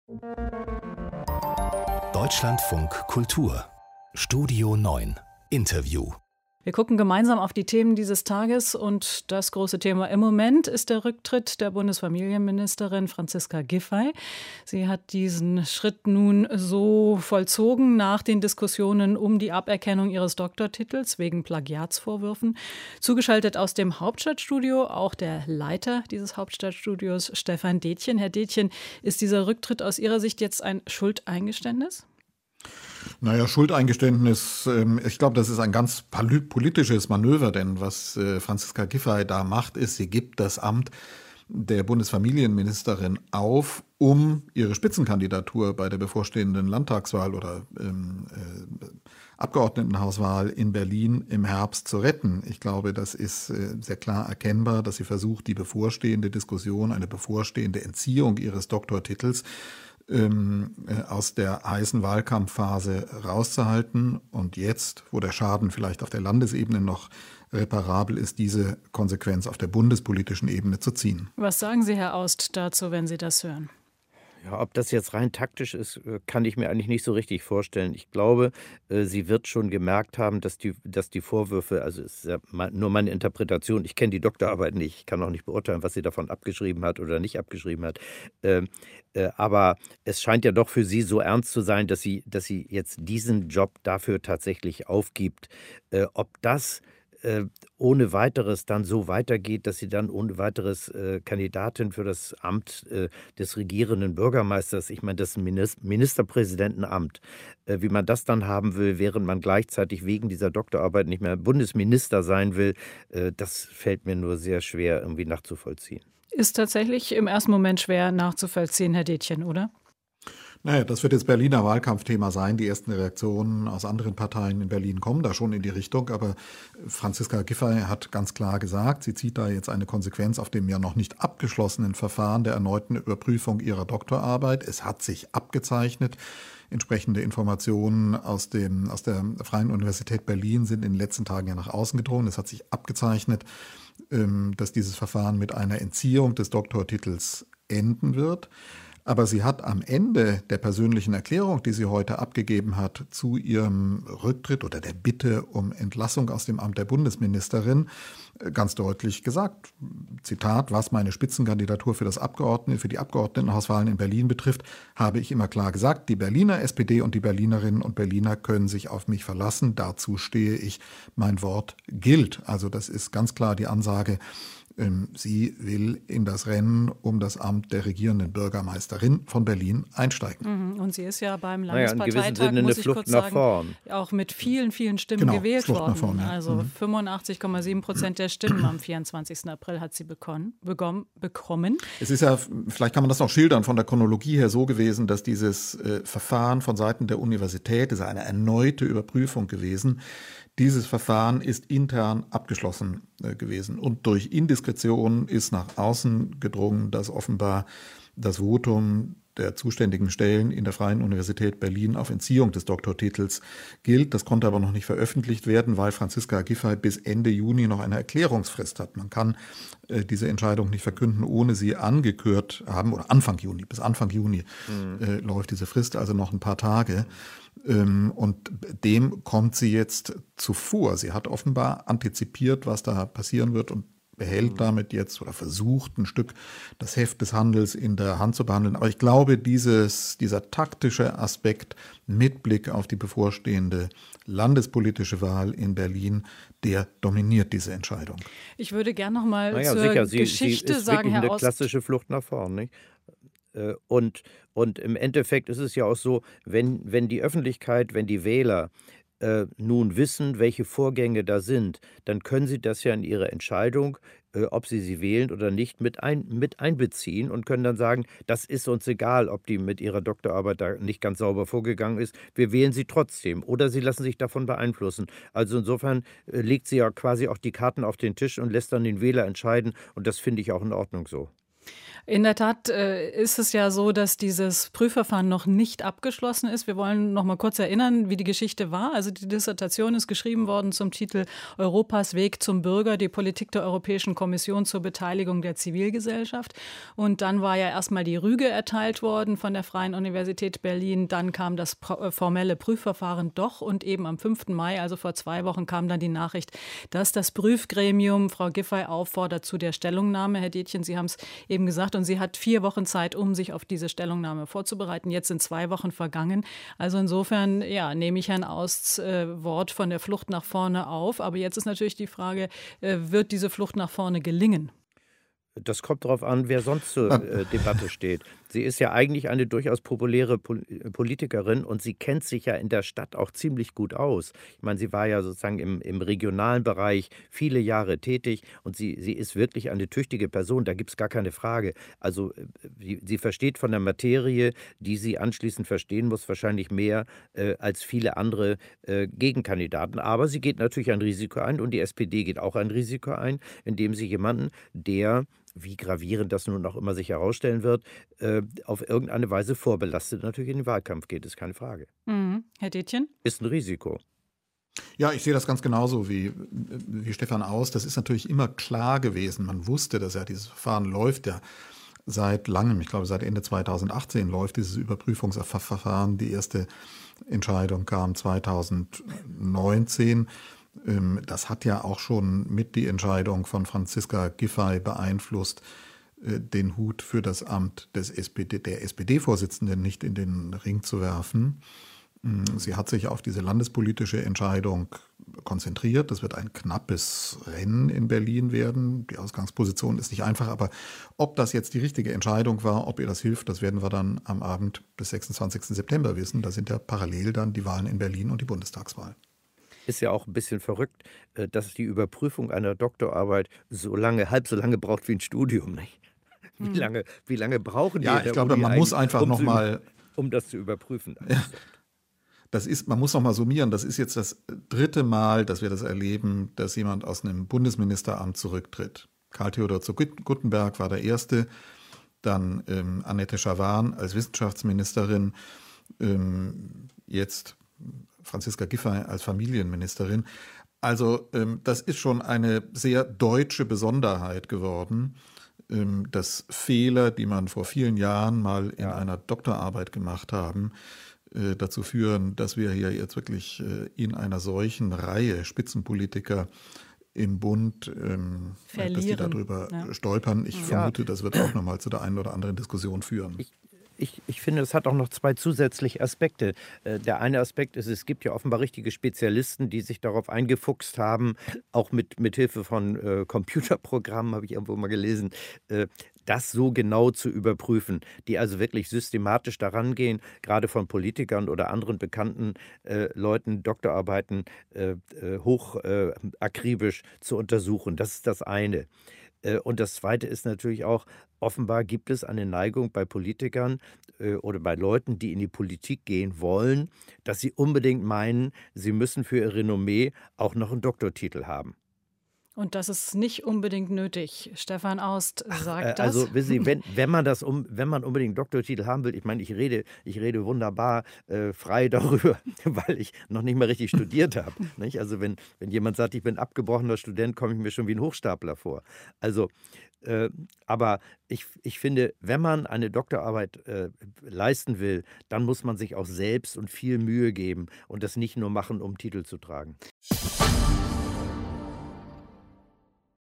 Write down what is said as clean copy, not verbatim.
Deutschlandfunk Kultur Studio 9 Interview. Wir gucken gemeinsam auf die Themen dieses Tages und das große Thema im Moment ist der Rücktritt der Bundesfamilienministerin Franziska Giffey. Sie hat diesen Schritt nun so vollzogen nach den Diskussionen um die Aberkennung ihres Doktortitels wegen Plagiatsvorwürfen. Zugeschaltet aus dem Hauptstadtstudio auch der Leiter dieses Hauptstadtstudios, Stefan Detjen. Herr Detjen, ist dieser Rücktritt aus Ihrer Sicht jetzt ein Schuldeingeständnis? Naja, Schuldeingeständnis, ich glaube, das ist ein ganz politisches Manöver, denn was Franziska Giffey da macht, ist, sie gibt das Amt der Bundesfamilienministerin auf, um ihre Spitzenkandidatur bei der bevorstehenden Landtagswahl oder Abgeordnetenhauswahl in Berlin im Herbst zu retten. Ich glaube, das ist sehr klar erkennbar, dass sie versucht, die bevorstehende Diskussion, eine bevorstehende Entziehung ihres Doktortitels aus der heißen Wahlkampfphase rauszuhalten und jetzt, wo der Schaden vielleicht auf der Landesebene noch reparabel ist, diese Konsequenz auf der bundespolitischen Ebene zu ziehen. Was sagen Sie, Herr Aust, dazu, wenn Sie das hören? Ja, ob das jetzt rein taktisch ist, kann ich mir eigentlich nicht so richtig vorstellen. Ich glaube, sie wird schon gemerkt haben, dass die Vorwürfe, also es ist ja nur meine Interpretation, ich kenne die Doktorarbeit nicht, ich kann auch nicht beurteilen, was sie davon abgeschrieben hat oder nicht abgeschrieben hat. Aber es scheint ja doch für sie so ernst zu sein, dass sie jetzt diesen Job dafür tatsächlich aufgibt. Ob das ohne weiteres dann so weitergeht, dass sie dann ohne weiteres Kandidatin für das Amt des regierenden Bürgermeisters, ich meine das Ministerpräsidentenamt, wie man das dann haben will, während man gleichzeitig wegen dieser Doktorarbeit nicht mehr Bundesminister sein will, das fällt mir nur sehr schwer irgendwie nachzuvollziehen. Ist tatsächlich im ersten Moment schwer nachzuvollziehen, Herr Detjen, oder? Naja, das wird jetzt Berliner Wahlkampfthema sein. Die ersten Reaktionen aus anderen Parteien in Berlin kommen da schon in die Richtung. Aber Franziska Giffey hat ganz klar gesagt, sie zieht da jetzt eine Konsequenz auf dem ja noch nicht abgeschlossenen Verfahren der erneuten Überprüfung ihrer Doktorarbeit. Es hat sich abgezeichnet. Entsprechende Informationen aus der Freien Universität Berlin sind in den letzten Tagen ja nach außen gedrungen. Es hat sich abgezeichnet, dass dieses Verfahren mit einer Entziehung des Doktortitels enden wird. Aber sie hat am Ende der persönlichen Erklärung, die sie heute abgegeben hat, zu ihrem Rücktritt oder der Bitte um Entlassung aus dem Amt der Bundesministerin ganz deutlich gesagt, Zitat, was meine Spitzenkandidatur für die Abgeordnetenhauswahlen in Berlin betrifft, habe ich immer klar gesagt, die Berliner SPD und die Berlinerinnen und Berliner können sich auf mich verlassen. Dazu stehe ich, mein Wort gilt. Also das ist ganz klar die Ansage. Sie will in das Rennen um das Amt der regierenden Bürgermeisterin von Berlin einsteigen. Und sie ist ja beim Landesparteitag, Sinne muss ich kurz sagen, vorn. Auch mit vielen, vielen Stimmen gewählt worden. Nach vorn, ja. Also 85,7% der Stimmen am 24. April hat sie bekommen. Es ist ja, vielleicht kann man das noch schildern, von der Chronologie her so gewesen, dass dieses Verfahren von Seiten der Universität, ist eine erneute Überprüfung gewesen. Dieses Verfahren ist intern abgeschlossen gewesen und durch Indiskretion ist nach außen gedrungen, dass offenbar das Votum der zuständigen Stellen in der Freien Universität Berlin auf Entziehung des Doktortitels gilt. Das konnte aber noch nicht veröffentlicht werden, weil Franziska Giffey bis Ende Juni noch eine Erklärungsfrist hat. Man kann diese Entscheidung nicht verkünden, ohne sie angekürt haben, oder bis Anfang Juni läuft diese Frist, also noch ein paar Tage. Und dem kommt sie jetzt zuvor. Sie hat offenbar antizipiert, was da passieren wird und behält damit jetzt oder versucht ein Stück das Heft des Handels in der Hand zu behandeln. Aber ich glaube, dieser taktische Aspekt mit Blick auf die bevorstehende landespolitische Wahl in Berlin, der dominiert diese Entscheidung. Ich würde gerne noch mal zur Geschichte sie ist sagen, Herr eine Aust. klassische Flucht nach vorn, nicht? Und im Endeffekt ist es ja auch so, wenn die Öffentlichkeit, wenn die Wähler nun wissen, welche Vorgänge da sind, dann können sie das ja in ihre Entscheidung, ob sie wählen oder nicht, mit einbeziehen und können dann sagen, das ist uns egal, ob die mit ihrer Doktorarbeit da nicht ganz sauber vorgegangen ist, wir wählen sie trotzdem oder sie lassen sich davon beeinflussen. Also insofern legt sie ja quasi auch die Karten auf den Tisch und lässt dann den Wähler entscheiden und das finde ich auch in Ordnung so. In der Tat ist es ja so, dass dieses Prüfverfahren noch nicht abgeschlossen ist. Wir wollen noch mal kurz erinnern, wie die Geschichte war. Also die Dissertation ist geschrieben worden zum Titel Europas Weg zum Bürger, die Politik der Europäischen Kommission zur Beteiligung der Zivilgesellschaft. Und dann war ja erstmal die Rüge erteilt worden von der Freien Universität Berlin. Dann kam das formelle Prüfverfahren doch und eben am 5. Mai, also vor 2 Wochen, kam dann die Nachricht, dass das Prüfgremium Frau Giffey auffordert zu der Stellungnahme. Herr Detjen, Sie haben es eben gesagt, und sie hat 4 Wochen Zeit, um sich auf diese Stellungnahme vorzubereiten. Jetzt sind 2 Wochen vergangen. Also insofern, ja, nehme ich Herrn Austs Wort von der Flucht nach vorne auf. Aber jetzt ist natürlich die Frage, wird diese Flucht nach vorne gelingen? Das kommt darauf an, wer sonst zur Debatte steht. Sie ist ja eigentlich eine durchaus populäre Politikerin und sie kennt sich ja in der Stadt auch ziemlich gut aus. Ich meine, sie war ja sozusagen im regionalen Bereich viele Jahre tätig und sie ist wirklich eine tüchtige Person, da gibt es gar keine Frage. Also sie versteht von der Materie, die sie anschließend verstehen muss, wahrscheinlich mehr als viele andere Gegenkandidaten. Aber sie geht natürlich ein Risiko ein und die SPD geht auch ein Risiko ein, indem sie jemanden, der, wie gravierend das nun auch immer sich herausstellen wird, auf irgendeine Weise vorbelastet natürlich in den Wahlkampf geht, ist keine Frage. Mhm. Herr Detjen? Ist ein Risiko. Ja, ich sehe das ganz genauso wie Stefan Aust. Das ist natürlich immer klar gewesen. Man wusste, dass ja dieses Verfahren läuft ja seit langem. Ich glaube, seit Ende 2018 läuft dieses Überprüfungsverfahren. Die erste Entscheidung kam 2019. Das hat ja auch schon mit die Entscheidung von Franziska Giffey beeinflusst, den Hut für das Amt der SPD-Vorsitzenden nicht in den Ring zu werfen. Sie hat sich auf diese landespolitische Entscheidung konzentriert. Das wird ein knappes Rennen in Berlin werden. Die Ausgangsposition ist nicht einfach, aber ob das jetzt die richtige Entscheidung war, ob ihr das hilft, das werden wir dann am Abend des 26. September wissen. Da sind ja parallel dann die Wahlen in Berlin und die Bundestagswahl. Ist ja auch ein bisschen verrückt, dass die Überprüfung einer Doktorarbeit halb so lange braucht wie ein Studium, nicht? Wie lange brauchen die? Ja, ich glaube, man muss einfach nochmal, um das zu überprüfen. Ja, man muss nochmal summieren. Das ist jetzt das 3. Mal, dass wir das erleben, dass jemand aus einem Bundesministeramt zurücktritt. Karl Theodor zu Guttenberg war der Erste, dann Annette Schavan als Wissenschaftsministerin, jetzt Franziska Giffey als Familienministerin. Also das ist schon eine sehr deutsche Besonderheit geworden, dass Fehler, die man vor vielen Jahren mal in einer Doktorarbeit gemacht haben, dazu führen, dass wir hier jetzt wirklich in einer solchen Reihe Spitzenpolitiker im Bund, dass die darüber stolpern. Ich vermute, das wird auch nochmal zu der einen oder anderen Diskussion führen. Ich finde, es hat auch noch 2 zusätzliche Aspekte. Der eine Aspekt ist, es gibt ja offenbar richtige Spezialisten, die sich darauf eingefuchst haben, auch mit Hilfe von Computerprogrammen, habe ich irgendwo mal gelesen, das so genau zu überprüfen, die also wirklich systematisch daran gehen, gerade von Politikern oder anderen bekannten Leuten Doktorarbeiten hoch akribisch zu untersuchen. Das ist das eine. Und das Zweite ist natürlich auch, offenbar gibt es eine Neigung bei Politikern oder bei Leuten, die in die Politik gehen wollen, dass sie unbedingt meinen, sie müssen für ihr Renommee auch noch einen Doktortitel haben. Und das ist nicht unbedingt nötig. Stefan Aust sagt das. Also wissen Sie, wenn man unbedingt einen Doktortitel haben will, ich meine, ich rede wunderbar frei darüber, weil ich noch nicht mal richtig studiert habe. Nicht? Also wenn jemand sagt, ich bin abgebrochener Student, komme ich mir schon wie ein Hochstapler vor. Also aber ich finde, wenn man eine Doktorarbeit leisten will, dann muss man sich auch selbst und viel Mühe geben und das nicht nur machen, um Titel zu tragen.